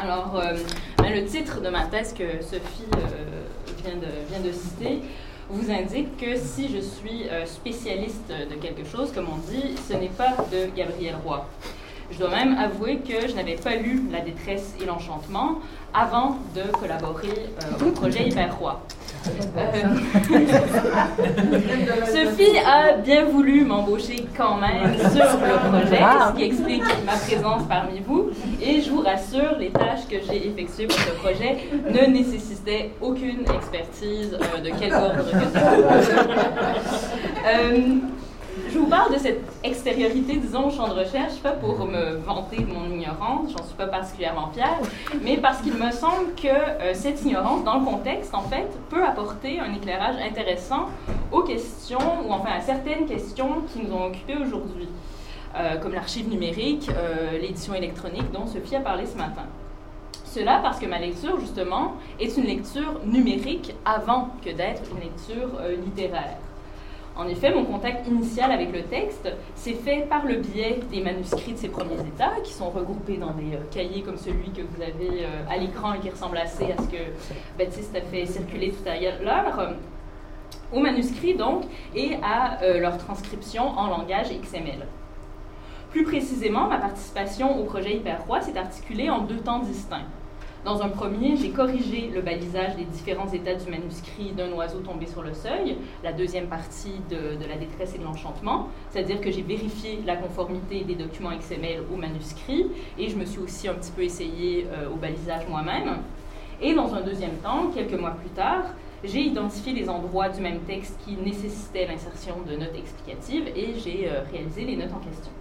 Alors, le titre de ma thèse que Sophie vient de citer vous indique que si je suis spécialiste de quelque chose, comme on dit, ce n'est pas de Gabriel Roy. Je dois même avouer que je n'avais pas lu La détresse et l'enchantement avant de collaborer au projet Hyper-Roi. Sophie a bien voulu m'embaucher quand même sur le projet, ce qui explique ma présence parmi vous. Et je vous rassure, les tâches que j'ai effectuées pour ce projet ne nécessitaient aucune expertise de quelque ordre que ce soit. Je vous parle de cette extériorité, disons, au champ de recherche, pas pour me vanter de mon ignorance, j'en suis pas particulièrement fière, mais parce qu'il me semble que cette ignorance, dans le contexte, en fait, peut apporter un éclairage intéressant aux questions, ou enfin à certaines questions qui nous ont occupés aujourd'hui, comme l'archive numérique, l'édition électronique dont Sophie a parlé ce matin. Cela parce que ma lecture, justement, est une lecture numérique avant que d'être une lecture littéraire. En effet, mon contact initial avec le texte s'est fait par le biais des manuscrits de ses premiers états, qui sont regroupés dans des cahiers comme celui que vous avez à l'écran et qui ressemble assez à ce que Baptiste a fait circuler tout à l'heure, aux manuscrits donc, et à leur transcription en langage XML. Plus précisément, ma participation au projet Hyper-Roi s'est articulée en deux temps distincts. Dans un premier, j'ai corrigé le balisage des différents états du manuscrit d'un oiseau tombé sur le seuil, la deuxième partie de La détresse et de l'enchantement, c'est-à-dire que j'ai vérifié la conformité des documents XML au manuscrit, et je me suis aussi un petit peu essayé au balisage moi-même. Et dans un deuxième temps, quelques mois plus tard, j'ai identifié les endroits du même texte qui nécessitaient l'insertion de notes explicatives, et j'ai réalisé les notes en question.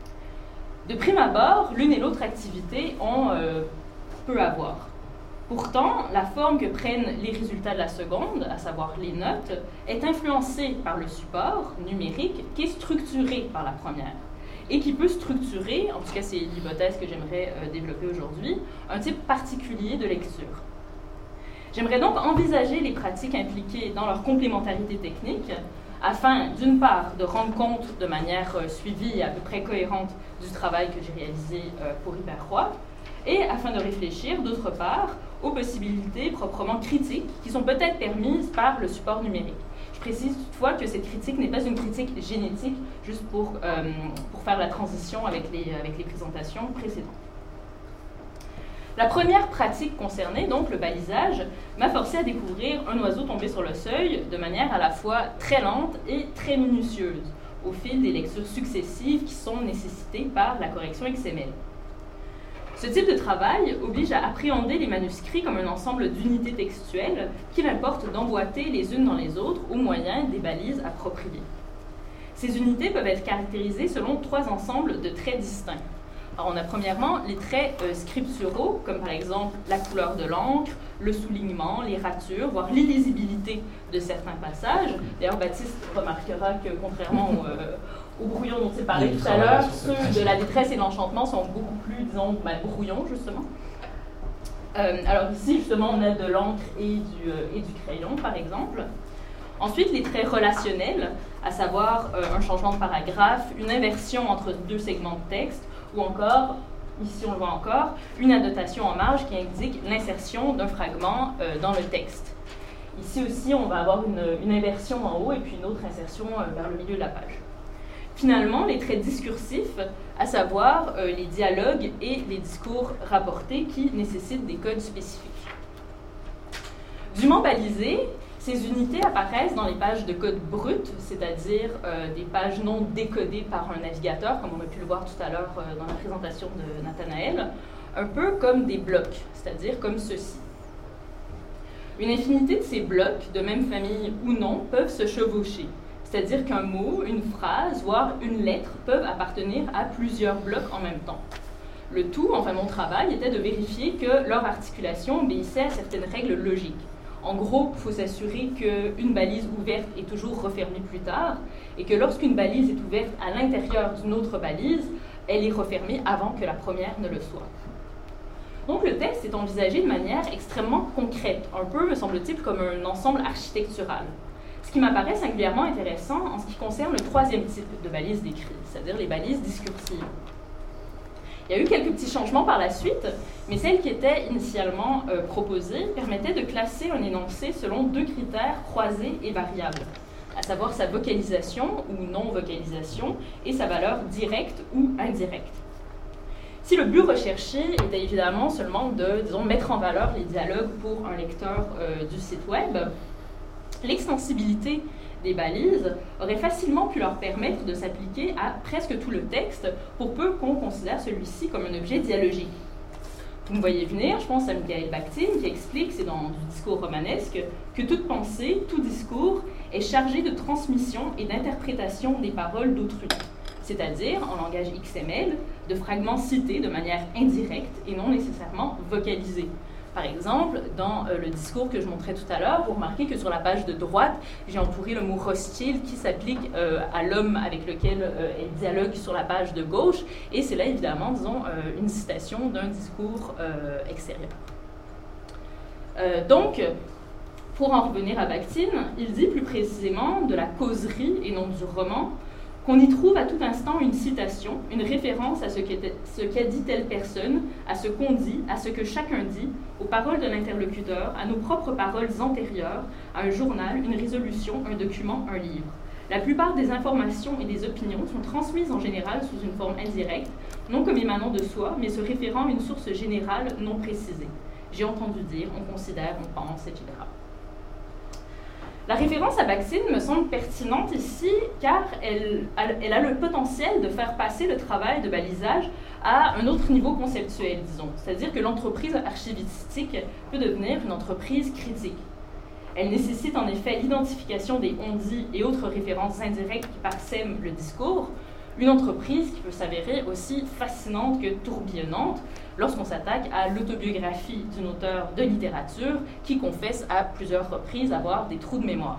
De prime abord, l'une et l'autre activité ont peu à voir. Pourtant, la forme que prennent les résultats de la seconde, à savoir les notes, est influencée par le support numérique qui est structuré par la première et qui peut structurer, en tout cas c'est l'hypothèse que j'aimerais développer aujourd'hui, un type particulier de lecture. J'aimerais donc envisager les pratiques impliquées dans leur complémentarité technique afin, d'une part, de rendre compte de manière suivie et à peu près cohérente du travail que j'ai réalisé pour Hyper-Roi, et afin de réfléchir, d'autre part, aux possibilités proprement critiques qui sont peut-être permises par le support numérique. Je précise toutefois que cette critique n'est pas une critique génétique, juste pour faire la transition avec les présentations précédentes. La première pratique concernée, donc le balisage, m'a forcé à découvrir un oiseau tombé sur le seuil de manière à la fois très lente et très minutieuse, au fil des lectures successives qui sont nécessitées par la correction XML. Ce type de travail oblige à appréhender les manuscrits comme un ensemble d'unités textuelles qu'il importe d'emboîter les unes dans les autres au moyen des balises appropriées. Ces unités peuvent être caractérisées selon trois ensembles de traits distincts. Alors on a premièrement les traits scripturaux, comme par exemple la couleur de l'encre, le soulignement, les ratures, voire l'illisibilité de certains passages. D'ailleurs, Baptiste remarquera que contrairement au brouillon dont il parlait tout à l'heure, ceux de La détresse et de l'enchantement sont beaucoup plus, disons, brouillons, justement. Alors ici, justement, on a de l'encre et du crayon, par exemple. Ensuite, les traits relationnels, à savoir un changement de paragraphe, une inversion entre deux segments de texte, ou encore, ici on le voit encore, une annotation en marge qui indique l'insertion d'un fragment dans le texte. Ici aussi, on va avoir une inversion en haut et puis une autre insertion vers le milieu de la page. Finalement, les traits discursifs, à savoir les dialogues et les discours rapportés qui nécessitent des codes spécifiques. Dûment balisées, ces unités apparaissent dans les pages de code brut, c'est-à-dire des pages non décodées par un navigateur, comme on a pu le voir tout à l'heure dans la présentation de Nathanaël, un peu comme des blocs, c'est-à-dire comme ceci. Une infinité de ces blocs, de même famille ou non, peuvent se chevaucher. C'est-à-dire qu'un mot, une phrase, voire une lettre peuvent appartenir à plusieurs blocs en même temps. Le tout, enfin mon travail, était de vérifier que leur articulation obéissait à certaines règles logiques. En gros, il faut s'assurer qu'une balise ouverte est toujours refermée plus tard et que lorsqu'une balise est ouverte à l'intérieur d'une autre balise, elle est refermée avant que la première ne le soit. Donc le texte est envisagé de manière extrêmement concrète, un peu, me semble-t-il, comme un ensemble architectural. Ce qui m'apparaît singulièrement intéressant en ce qui concerne le troisième type de balise décrit, c'est-à-dire les balises discursives. Il y a eu quelques petits changements par la suite, mais celle qui était initialement proposée permettait de classer un énoncé selon 2 critères croisés et variables, à savoir sa vocalisation ou non-vocalisation et sa valeur directe ou indirecte. Si le but recherché était évidemment seulement de, disons, mettre en valeur les dialogues pour un lecteur du site web, l'extensibilité des balises aurait facilement pu leur permettre de s'appliquer à presque tout le texte, pour peu qu'on considère celui-ci comme un objet dialogique. Vous me voyez venir, je pense à Mikhail Bakhtin qui explique, c'est dans du discours romanesque, que toute pensée, tout discours est chargé de transmission et d'interprétation des paroles d'autrui, c'est-à-dire, en langage XML, de fragments cités de manière indirecte et non nécessairement vocalisés. Par exemple, dans le discours que je montrais tout à l'heure, vous remarquez que sur la page de droite, j'ai entouré le mot « hostile » qui s'applique à l'homme avec lequel elle dialogue sur la page de gauche, et c'est là évidemment, disons, une citation d'un discours extérieur. Donc, pour en revenir à Bakhtin, il dit plus précisément de la causerie et non du roman, qu'on y trouve à tout instant une citation, une référence à ce qu'a dit telle personne, à ce qu'on dit, à ce que chacun dit, aux paroles de l'interlocuteur, à nos propres paroles antérieures, à un journal, une résolution, un document, un livre. La plupart des informations et des opinions sont transmises en général sous une forme indirecte, non comme émanant de soi, mais se référant à une source générale non précisée. J'ai entendu dire, on considère, on pense, etc. La référence à Bakhtin me semble pertinente ici car elle a le potentiel de faire passer le travail de balisage à un autre niveau conceptuel, disons. C'est-à-dire que l'entreprise archivistique peut devenir une entreprise critique. Elle nécessite en effet l'identification des on-dit et autres références indirectes qui parsèment le discours, une entreprise qui peut s'avérer aussi fascinante que tourbillonnante lorsqu'on s'attaque à l'autobiographie d'un auteur de littérature qui confesse à plusieurs reprises avoir des trous de mémoire.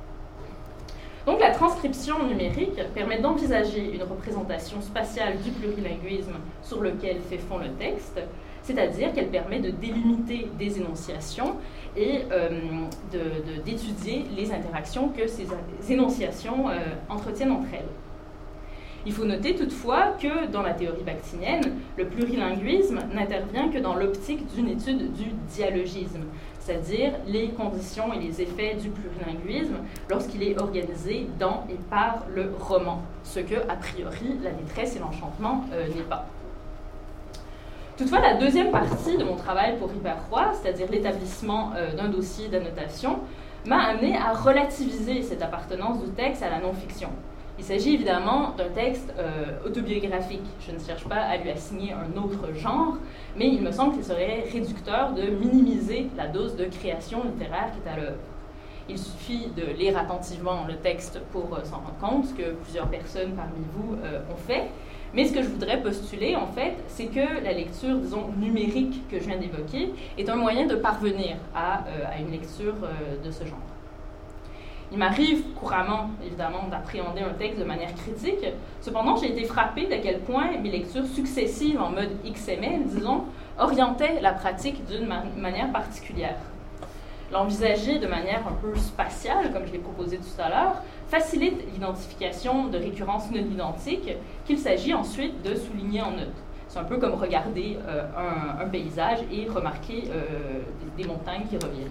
Donc la transcription numérique permet d'envisager une représentation spatiale du plurilinguisme sur lequel fait fond le texte, c'est-à-dire qu'elle permet de délimiter des énonciations et d'étudier les interactions que ces énonciations entretiennent entre elles. Il faut noter toutefois que dans la théorie bakhtinienne, le plurilinguisme n'intervient que dans l'optique d'une étude du dialogisme, c'est-à-dire les conditions et les effets du plurilinguisme lorsqu'il est organisé dans et par le roman, ce que, a priori, la détresse et l'enchantement n'est pas. Toutefois, la deuxième partie de mon travail pour Hyperroi, c'est-à-dire l'établissement d'un dossier d'annotation, m'a amené à relativiser cette appartenance du texte à la non-fiction. Il s'agit évidemment d'un texte autobiographique. Je ne cherche pas à lui assigner un autre genre, mais il me semble qu'il serait réducteur de minimiser la dose de création littéraire qui est à l'œuvre. Il suffit de lire attentivement le texte pour s'en rendre compte, ce que plusieurs personnes parmi vous ont fait. Mais ce que je voudrais postuler, en fait, c'est que la lecture, disons, numérique que je viens d'évoquer est un moyen de parvenir à une lecture de ce genre. Il m'arrive couramment, évidemment, d'appréhender un texte de manière critique. Cependant, j'ai été frappée d'à quel point mes lectures successives en mode XML, disons, orientaient la pratique d'une manière particulière. L'envisager de manière un peu spatiale, comme je l'ai proposé tout à l'heure, facilite l'identification de récurrences non identiques qu'il s'agit ensuite de souligner en note. C'est un peu comme regarder un paysage et remarquer des montagnes qui reviennent.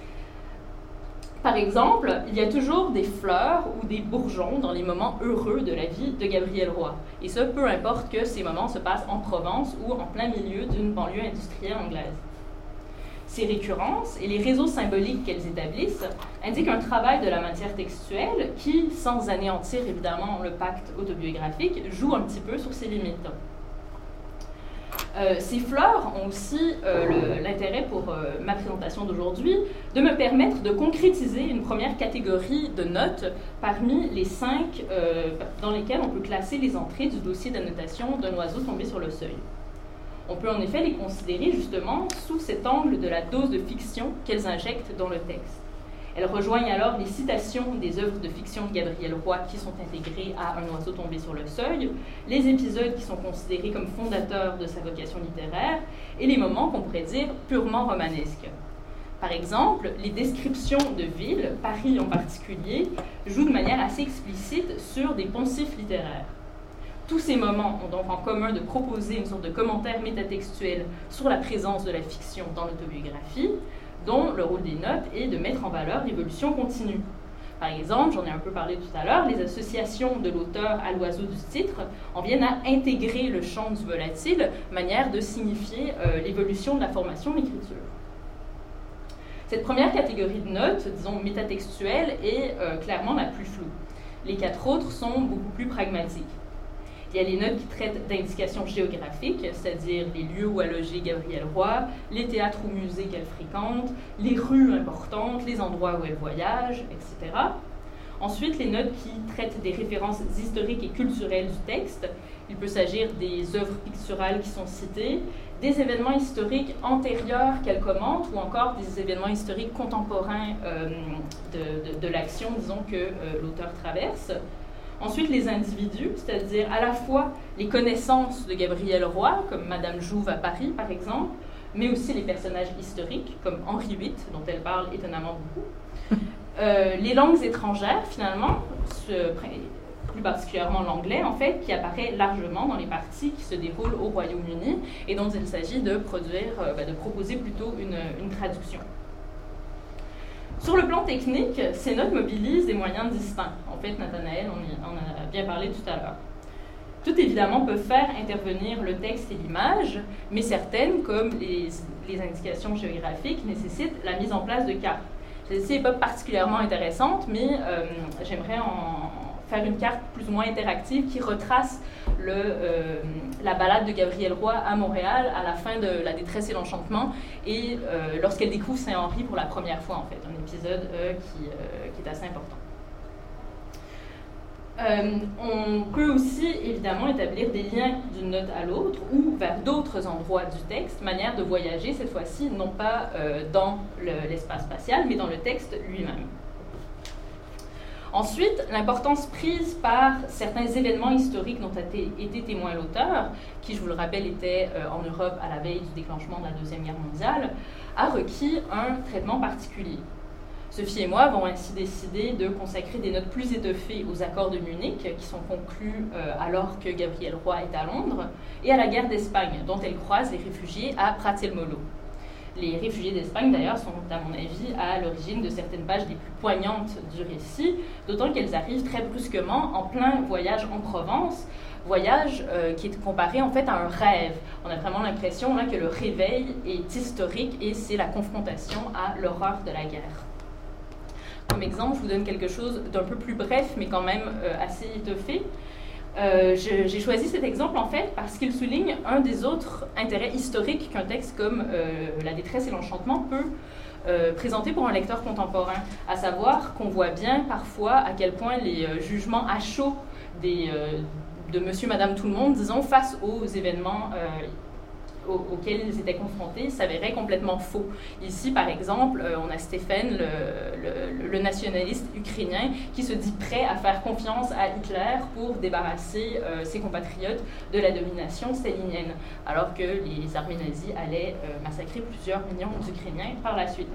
Par exemple, il y a toujours des fleurs ou des bourgeons dans les moments heureux de la vie de Gabrielle Roy. Et ce, peu importe que ces moments se passent en Provence ou en plein milieu d'une banlieue industrielle anglaise. Ces récurrences et les réseaux symboliques qu'elles établissent indiquent un travail de la matière textuelle qui, sans anéantir évidemment le pacte autobiographique, joue un petit peu sur ses limites. Ces fleurs ont aussi l'intérêt pour ma présentation d'aujourd'hui de me permettre de concrétiser une première catégorie de notes parmi les 5 dans lesquelles on peut classer les entrées du dossier d'annotation d'un oiseau tombé sur le seuil. On peut en effet les considérer justement sous cet angle de la dose de fiction qu'elles injectent dans le texte. Elles rejoignent alors les citations des œuvres de fiction de Gabrielle Roy qui sont intégrées à Un oiseau tombé sur le seuil, les épisodes qui sont considérés comme fondateurs de sa vocation littéraire et les moments qu'on pourrait dire purement romanesques. Par exemple, les descriptions de villes, Paris en particulier, jouent de manière assez explicite sur des poncifs littéraires. Tous ces moments ont donc en commun de proposer une sorte de commentaire métatextuel sur la présence de la fiction dans l'autobiographie, dont le rôle des notes est de mettre en valeur l'évolution continue. Par exemple, j'en ai un peu parlé tout à l'heure, les associations de l'auteur à l'oiseau du titre en viennent à intégrer le champ du volatile, manière de signifier l'évolution de la formation de l'écriture. Cette première catégorie de notes, disons métatextuelle, est clairement la plus floue. Les 4 autres sont beaucoup plus pragmatiques. Il y a les notes qui traitent d'indications géographiques, c'est-à-dire les lieux où a logé Gabrielle Roy, les théâtres ou musées qu'elle fréquente, les rues importantes, les endroits où elle voyage, etc. Ensuite, les notes qui traitent des références historiques et culturelles du texte. Il peut s'agir des œuvres picturales qui sont citées, des événements historiques antérieurs qu'elle commente, ou encore des événements historiques contemporains de l'action, disons, que l'auteur traverse. Ensuite, les individus, c'est-à-dire à la fois les connaissances de Gabrielle Roy, comme Madame Jouve à Paris, par exemple, mais aussi les personnages historiques, comme Henri VIII, dont elle parle étonnamment beaucoup. Les langues étrangères, finalement, plus particulièrement l'anglais, en fait, qui apparaît largement dans les parties qui se déroulent au Royaume-Uni et dont il s'agit de proposer plutôt une traduction. Sur le plan technique, ces notes mobilisent des moyens distincts. En fait, Nathanaël, on en a bien parlé tout à l'heure. Toutes, évidemment, peuvent faire intervenir le texte et l'image, mais certaines, comme les indications géographiques, nécessitent la mise en place de cartes. Celle-ci n'est pas particulièrement intéressante, mais j'aimerais en faire une carte plus ou moins interactive qui retrace la balade de Gabrielle Roy à Montréal à la fin de La détresse et l'enchantement et lorsqu'elle découvre Saint-Henri pour la première fois, en fait, un épisode qui est assez important. On peut aussi évidemment établir des liens d'une note à l'autre ou vers d'autres endroits du texte, manière de voyager cette fois-ci non pas dans l'espace spatial mais dans le texte lui-même. Ensuite, l'importance prise par certains événements historiques dont a été témoin l'auteur, qui, je vous le rappelle, était en Europe à la veille du déclenchement de la Deuxième Guerre mondiale, a requis un traitement particulier. Sophie et moi avons ainsi décidé de consacrer des notes plus étoffées aux accords de Munich, qui sont conclus alors que Gabrielle Roy est à Londres, et à la guerre d'Espagne, dont elle croise les réfugiés à Prattelmolo. Les réfugiés d'Espagne, d'ailleurs, sont, à mon avis, à l'origine de certaines pages les plus poignantes du récit, d'autant qu'elles arrivent très brusquement en plein voyage en Provence, voyage qui est comparé en fait à un rêve. On a vraiment l'impression là, que le réveil est historique et c'est la confrontation à l'horreur de la guerre. Comme exemple, je vous donne quelque chose d'un peu plus bref, mais quand même assez étoffé. J'ai choisi cet exemple en fait parce qu'il souligne un des autres intérêts historiques qu'un texte comme La détresse et l'enchantement peut présenter pour un lecteur contemporain, à savoir qu'on voit bien parfois à quel point les jugements à chaud de monsieur, madame, tout le monde, disons, face aux événements auxquels ils étaient confrontés s'avérait complètement faux. Ici, par exemple, on a Stephen, le nationaliste ukrainien, qui se dit prêt à faire confiance à Hitler pour débarrasser ses compatriotes de la domination stalinienne, alors que les armées nazies allaient massacrer plusieurs millions d'Ukrainiens par la suite.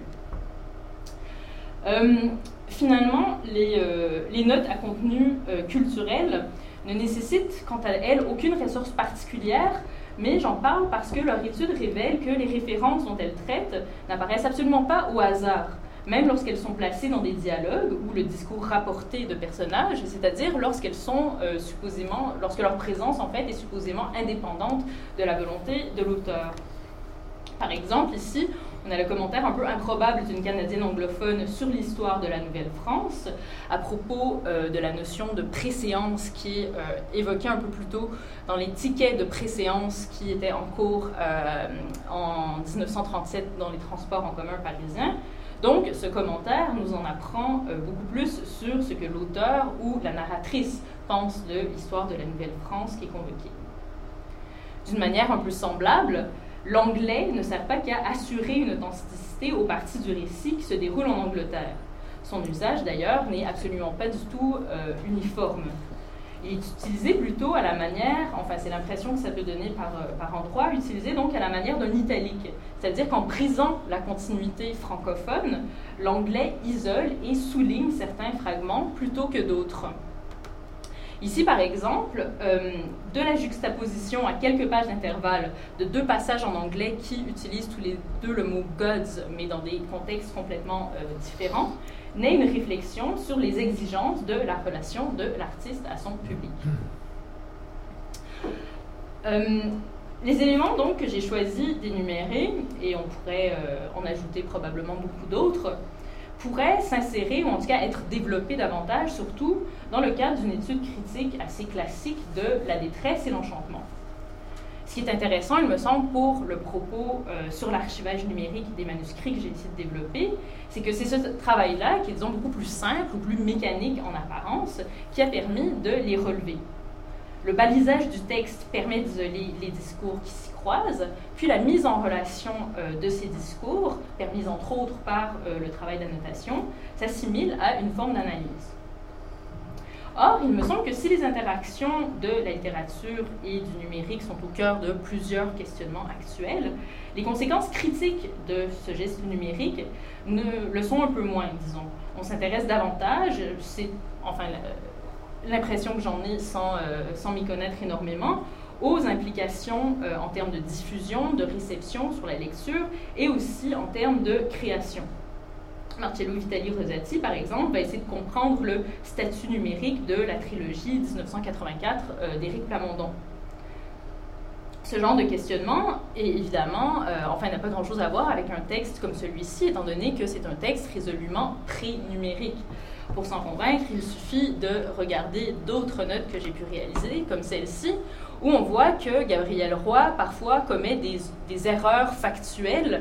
Finalement, les notes à contenu culturel ne nécessitent, quant à elles, aucune ressource particulière, mais j'en parle parce que leur étude révèle que les références dont elles traitent n'apparaissent absolument pas au hasard, même lorsqu'elles sont placées dans des dialogues ou le discours rapporté de personnages, c'est-à-dire lorsqu'elles sont lorsque leur présence en fait est supposément indépendante de la volonté de l'auteur. Par exemple, ici, on a le commentaire un peu improbable d'une Canadienne anglophone sur l'histoire de la Nouvelle-France à propos de la notion de préséance qui est évoquée un peu plus tôt dans les tickets de préséance qui étaient en cours en 1937 dans les transports en commun parisiens. Donc, ce commentaire nous en apprend beaucoup plus sur ce que l'auteur ou la narratrice pense de l'histoire de la Nouvelle-France qui est convoquée. D'une manière un peu semblable, l'anglais ne sert pas qu'à assurer une authenticité aux parties du récit qui se déroulent en Angleterre. Son usage, d'ailleurs, n'est absolument pas du tout uniforme. Il est utilisé plutôt à la manière, enfin c'est l'impression que ça peut donner par endroit, utilisé donc à la manière d'un italique. C'est-à-dire qu'en brisant la continuité francophone, l'anglais isole et souligne certains fragments plutôt que d'autres. Ici, par exemple, de la juxtaposition à quelques pages d'intervalle de 2 passages en anglais qui utilisent tous les 2 le mot « gods », mais dans des contextes complètement différents, naît une réflexion sur les exigences de la relation de l'artiste à son public. Les éléments donc que j'ai choisi d'énumérer, et on pourrait en ajouter probablement beaucoup d'autres, pourraient s'insérer, ou en tout cas être développés davantage, surtout dans le cadre d'une étude critique assez classique de la détresse et l'enchantement. Ce qui est intéressant, il me semble, pour le propos sur l'archivage numérique des manuscrits que j'ai essayé de développer, c'est que c'est ce travail-là, qui est disons beaucoup plus simple ou plus mécanique en apparence, qui a permis de les relever. Le balisage du texte permet d'isoler les discours qui s'y croisent, puis la mise en relation de ces discours, permise entre autres par le travail d'annotation, s'assimile à une forme d'analyse. Or, il me semble que si les interactions de la littérature et du numérique sont au cœur de plusieurs questionnements actuels, les conséquences critiques de ce geste numérique le sont un peu moins, disons. On s'intéresse davantage, c'est enfin l'impression que j'en ai sans m'y connaître énormément, aux implications en termes de diffusion, de réception sur la lecture et aussi en termes de création. Marcello Vitali Rosati, par exemple, va essayer de comprendre le statut numérique de la trilogie 1984 d'Éric Plamondon. Ce genre de questionnement, évidemment, n'a pas grand-chose à voir avec un texte comme celui-ci, étant donné que c'est un texte résolument pré-numérique. Pour s'en convaincre, il suffit de regarder d'autres notes que j'ai pu réaliser, comme celle-ci, où on voit que Gabriel Roy, parfois, commet des erreurs factuelles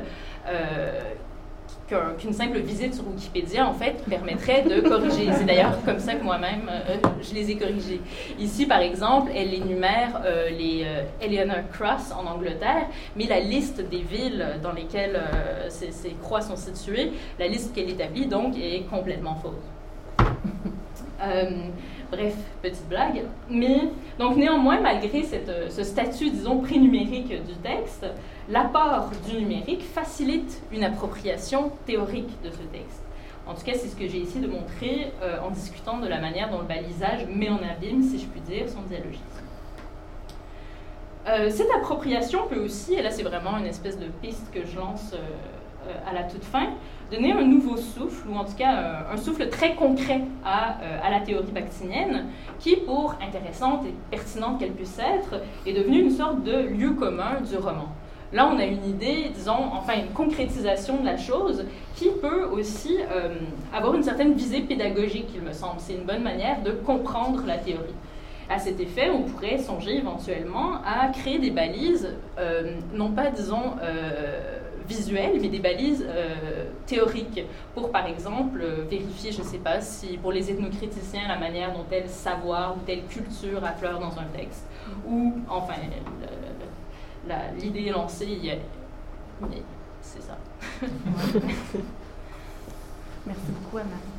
qu'une simple visite sur Wikipédia, en fait, permettrait de corriger. C'est d'ailleurs comme ça que moi-même, je les ai corrigés. Ici, par exemple, elle énumère les Eleanor Cross en Angleterre, mais la liste des villes dans lesquelles ces croix sont situées, la liste qu'elle établit, donc, est complètement fausse. Bref, petite blague. Mais, donc, néanmoins, malgré ce statut, disons, pré-numérique du texte, l'apport du numérique facilite une appropriation théorique de ce texte. En tout cas, c'est ce que j'ai essayé de montrer en discutant de la manière dont le balisage met en abîme, si je puis dire, son dialogisme. Cette appropriation peut aussi, et là c'est vraiment une espèce de piste que je lance à la toute fin, donner un nouveau souffle, ou en tout cas un souffle très concret à la théorie bakhtinienne, qui, pour intéressante et pertinente qu'elle puisse être, est devenue une sorte de lieu commun du roman. Là, on a une idée, disons, enfin une concrétisation de la chose, qui peut aussi avoir une certaine visée pédagogique, il me semble. C'est une bonne manière de comprendre la théorie. À cet effet, on pourrait songer éventuellement à créer des balises, non pas, disons, visuelles, mais des balises théoriques, pour, par exemple, vérifier, je ne sais pas, si pour les ethnocriticiens, la manière dont tel savoir ou telle culture affleure dans un texte, ou, enfin, l'idée est lancée, mais c'est ça. Merci beaucoup, Anna.